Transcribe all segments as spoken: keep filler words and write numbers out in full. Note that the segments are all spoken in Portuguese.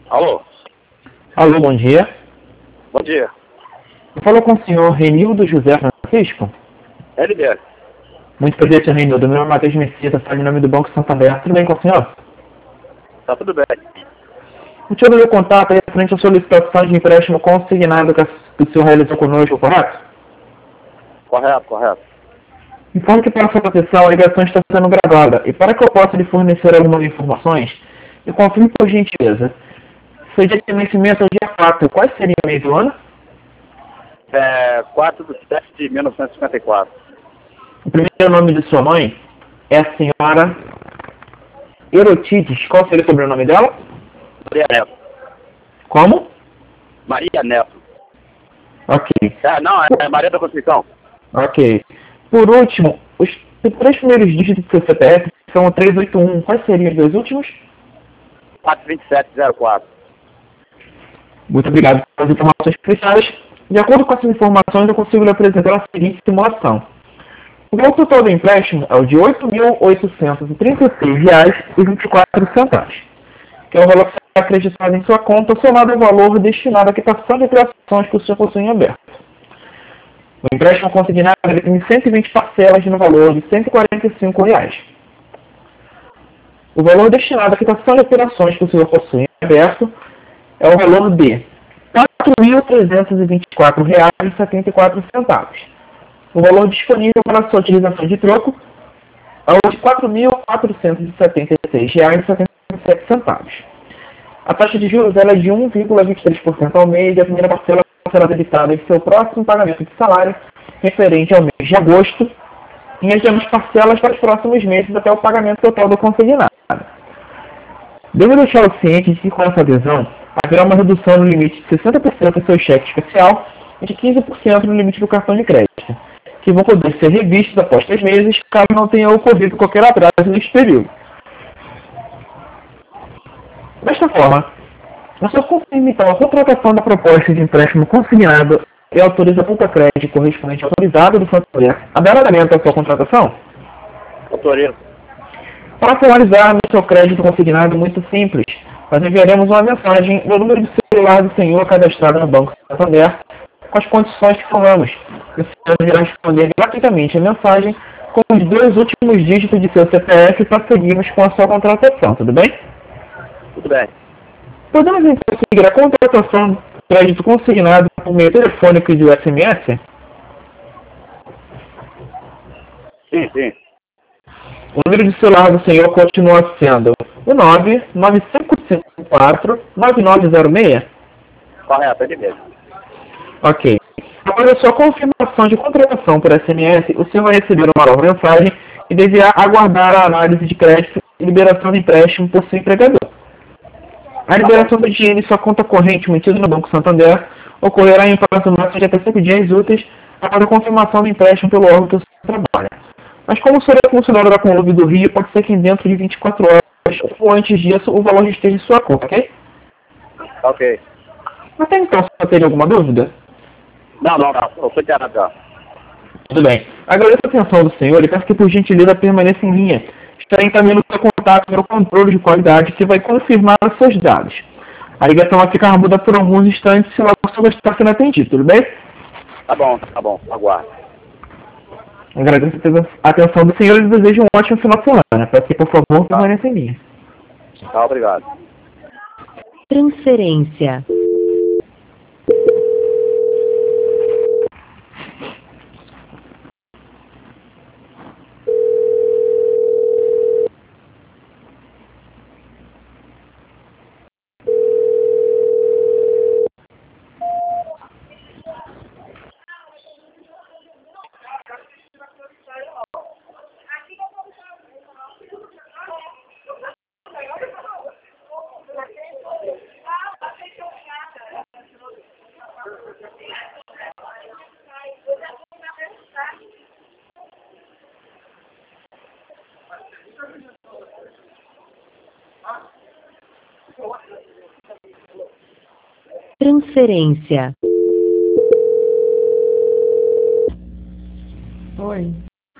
Alô? Alô, bom dia. Bom dia. Eu falo com o senhor Renildo José Francisco. É ele mesmo. Muito prazer, senhor Renildo. Meu nome é Matheus Mesquita, falo em nome do Banco Santander. Tudo bem com o senhor? Tá tudo bem. O senhor do meu contato é referente à solicitação de empréstimo consignado que o senhor realizou conosco, correto? Correto, correto. Informo que para sua proteção a ligação está sendo gravada e para que eu possa lhe fornecer algumas informações, eu confirmo por gentileza. Seu dia de nascimento é o dia quatro. Qual seria o mês do ano? É quatro de setembro de mil novecentos e cinquenta e quatro. O primeiro nome de sua mãe é a senhora Erotides. Qual seria o sobrenome dela? Maria Neto. Como? Maria Neto. Ok. É, não, é Maria da Conceição. Ok. Por último, os três primeiros dígitos do seu C P F são o trezentos e oitenta e um. Quais seriam os dois últimos? quatro dois sete zero quatro. Muito obrigado pelas informações precisadas. De acordo com essas informações, eu consigo lhe apresentar a seguinte simulação. O valor total do empréstimo é o de oito mil oitocentos e trinta e seis reais e vinte e quatro centavos, que é o valor que será acreditado em sua conta, somado ao valor destinado à quitação de operações que o senhor possui em aberto. O empréstimo consignado tem cento e vinte parcelas no valor de cento e quarenta e cinco reais. O valor destinado à quitação de operações que o senhor possui em aberto é o valor de quatro mil trezentos e vinte e quatro reais e setenta e quatro centavos. O valor disponível para sua utilização de troco é o de quatro mil quatrocentos e setenta e seis reais e setenta e sete centavos. A taxa de juros ela é de um vírgula vinte e três por cento ao mês e a primeira parcela será debitada em seu próximo pagamento de salário referente ao mês de agosto e mediante parcelas para os próximos meses até o pagamento total do consignado. Devo deixá-lo ciente de que com essa adesão haverá uma redução no limite de sessenta por cento do seu cheque especial e de quinze por cento no limite do cartão de crédito, que vão poder ser revistos após três meses, caso não tenha ocorrido qualquer atraso neste período. Desta forma, a sua confirma então a contratação da proposta de empréstimo consignado e autoriza a conta crédito correspondente autorizada do Santander a dar andamento à sua contratação? Autoriza. Para finalizar no seu crédito consignado, muito simples, nós enviaremos uma mensagem no número de celular do senhor cadastrado no Banco Santander com as condições que falamos. O senhor irá responder gratuitamente a mensagem com os dois últimos dígitos de seu C P F para seguirmos com a sua contratação, tudo bem? Tudo bem. Podemos então seguir a contratação do crédito consignado por meio telefônico e de S M S? Sim, sim. O número de celular do senhor continua sendo o nove nove cinco cinco quatro nove nove zero seis? Correto, é ele mesmo. Ok. Após a sua confirmação de contratação por S M S, o senhor vai receber uma nova mensagem e deverá aguardar a análise de crédito e liberação de empréstimo por seu empregador. A liberação do dinheiro em sua conta corrente mantida no Banco Santander ocorrerá em prazo máximo de até cinco dias úteis após a confirmação do empréstimo pelo órgão que o senhor trabalha. Mas como o senhor é funcionário da Conlube do Rio, pode ser que dentro de vinte e quatro horas ou antes disso o valor esteja em sua conta, ok? Ok. Até então, se você tem alguma dúvida? Não, não, não. Eu sou inteirado já. Tudo bem. Agradeço a atenção do senhor e peço que, por gentileza, permaneça em linha. Estarei encaminhando o seu contato para o controle de qualidade que vai confirmar os seus dados. A ligação vai ficar muda por alguns instantes se logo o senhor estar sendo atendido, tudo bem? Tá bom, tá bom. Aguardo. Agradeço a atenção do senhor e desejo um ótimo final de semana. Peço que, por favor, permaneça em linha. Tá, obrigado. Transferência. Transferência. Oi.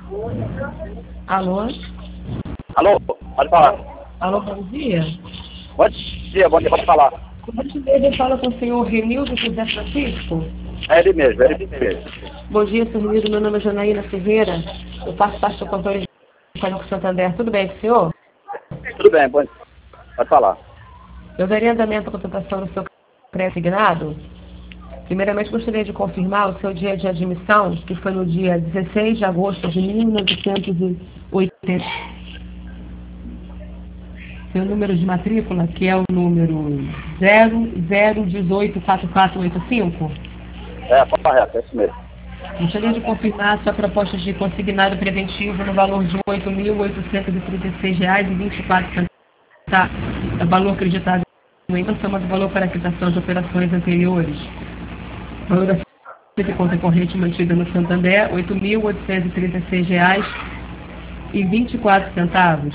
Alô? Alô, pode falar. Alô, bom dia. Bom dia, bom dia, pode falar. Por gentileza, fala com o senhor Renildo José Francisco. É ele mesmo, é ele mesmo. Bom dia, senhor Renildo. Meu nome é Janaína Ferreira. Eu faço parte do controle de Banco Santander. Tudo bem com o senhor? Tudo bem, pode, pode falar. Eu daria andamento à contratação do seu crédito asignado. Primeiramente, gostaria de confirmar o seu dia de admissão, que foi no dia dezesseis de agosto de mil novecentos e oitenta. Seu número de matrícula, que é o número zero zero um oito quatro quatro oito cinco. É, correto, é isso mesmo. Gostaria de confirmar sua proposta de consignado preventivo no valor de oito mil oitocentos e trinta e seis reais e vinte e quatro centavos. É o valor acreditado em soma do valor para a quitação de operações anteriores. O valor da conta corrente mantida no Santander, oito mil oitocentos e trinta e seis reais e vinte e quatro centavos.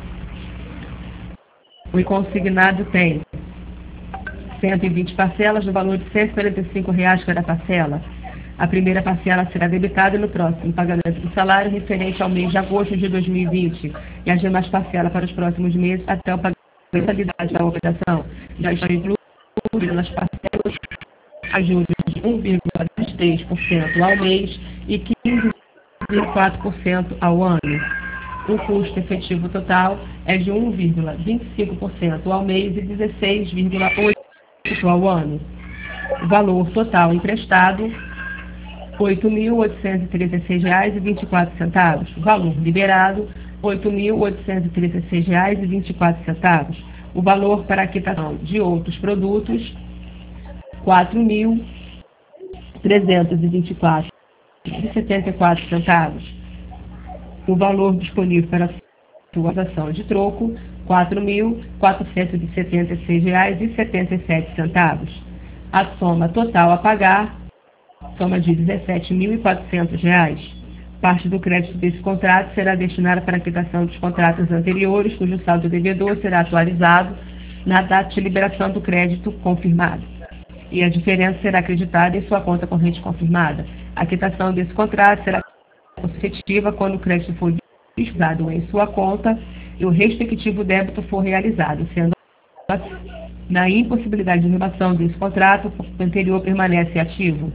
O consignado tem cento e vinte parcelas no valor de cento e quarenta e cinco reais cada parcela. A primeira parcela será debitada no próximo pagamento do salário referente ao mês de agosto de dois mil e vinte e as demais parcelas para os próximos meses até o pagamento da totalidade da operação. Já estão incluídas nas parcelas a juros de um vírgula vinte e três por cento ao mês e quinze vírgula quatro por cento ao ano. O custo efetivo total é de um vírgula vinte e cinco por cento ao mês e dezesseis vírgula oito por cento ao ano. O valor total emprestado, oito mil oitocentos e trinta e seis reais e vinte e quatro centavos. Valor liberado, oito mil oitocentos e trinta e seis reais e vinte e quatro centavos. O valor para a quitação de outros produtos, quatro mil trezentos e vinte e quatro reais e setenta e quatro centavos. O valor disponível para a atualização de troco, quatro mil quatrocentos e setenta e seis reais e setenta e sete centavos. A soma total a pagar, soma de dezessete mil e quatrocentos reais. Parte do crédito desse contrato será destinada para a quitação dos contratos anteriores, cujo saldo devedor será atualizado na data de liberação do crédito confirmado. E a diferença será acreditada em sua conta corrente confirmada. A quitação desse contrato será efetiva quando o crédito for disputado em sua conta e o respectivo débito for realizado, sendo assim, na impossibilidade de renovação desse contrato, o anterior permanece ativo.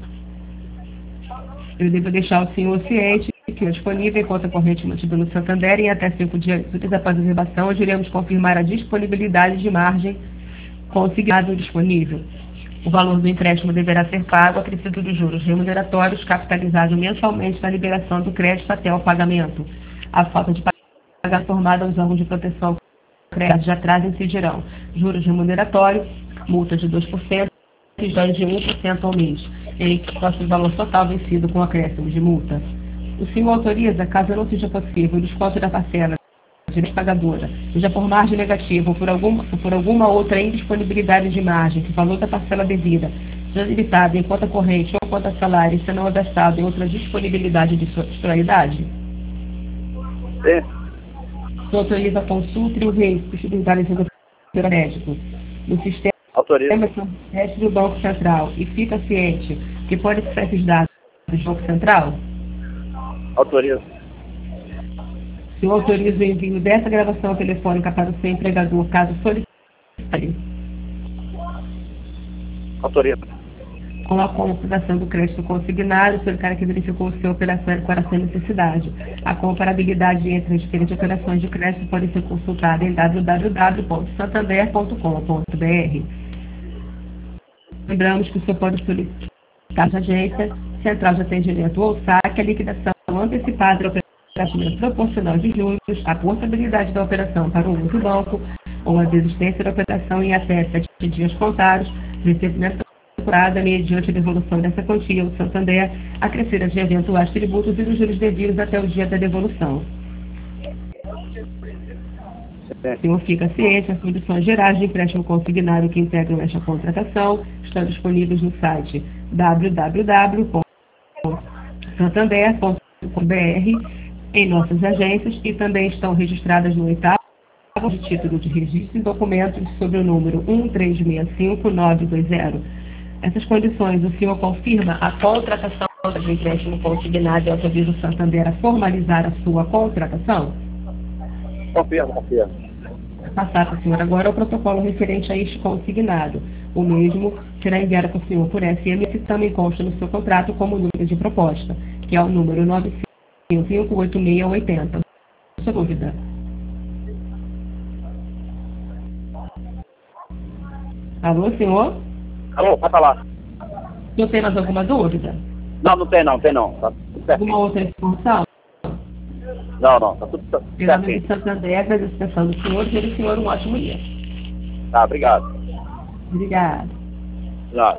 Eu devo deixar o senhor ciente que é disponível em conta corrente mantida no Santander e até cinco dias úteis após a renovação, onde iremos confirmar a disponibilidade de margem consignado disponível. O valor do empréstimo deverá ser pago acrescido dos juros remuneratórios capitalizado mensalmente na liberação do crédito até o pagamento. A falta de pagamento formada aos órgãos de proteção crédito de atraso incidirão juros remuneratórios, multa de dois por cento e juros de um por cento ao mês, em próximo valor total vencido com acréscimo de multa. O senhor autoriza, caso não seja possível, o desconto da parcela de pagadora, seja por margem negativa ou por alguma, ou por alguma outra indisponibilidade de margem, que o valor da parcela devida seja debitado em conta corrente ou conta salário e se não adaptado em outra disponibilidade de titularidade? Sim. O senhor autoriza a consulta e o risco possibilidades de crédito no sistema Autoriza. do Banco Central e fica ciente que pode ser esses dados do Banco Central? Autoriza. O senhor autoriza o envio dessa gravação telefônica para o seu empregador, caso solicite? Autoriza. Com a computação do crédito consignado, o senhor cara que verificou o seu operação com a sua necessidade. A comparabilidade entre as diferentes operações de crédito pode ser consultada em w w w ponto santander ponto com ponto b r. Lembramos que o senhor pode solicitar à agência central de atendimento ou saque a liquidação antecipada da operação proporcional de juros, a portabilidade da operação para o uso do banco ou a desistência da operação em até sete dias contados, recebimento procurada mediante a devolução dessa quantia ao Santander, acrescidas de eventuais tributos e dos juros devidos até o dia da devolução. O senhor fica ciente, as condições gerais de empréstimo consignado que integram esta contratação estão disponíveis no site w w w ponto santander ponto com ponto b r, em nossas agências, e também estão registradas no oitavo de título de registro e documentos sob o número um três seis cinco nove dois zero. Essas condições, o senhor confirma a contratação do empréstimo consignado e autoriza o Santander a formalizar a sua contratação? Confirmo, confirmo. passar para o senhor agora é o protocolo referente a este consignado. O mesmo será enviado para o senhor por S M S e também consta no seu contrato como número de proposta, que é o número nove cinco cinco oito seis oito zero. Sua dúvida? Alô, senhor? Alô, pode falar. O senhor tem mais alguma dúvida? Não, não tem não, tem não. Tá tudo certo. Alguma outra informação? Não, não, tá tudo Pela nome certo. de Santander, agradeço do senhor e do senhor um ótimo dia. Tá, obrigado. Obrigada. Obrigado.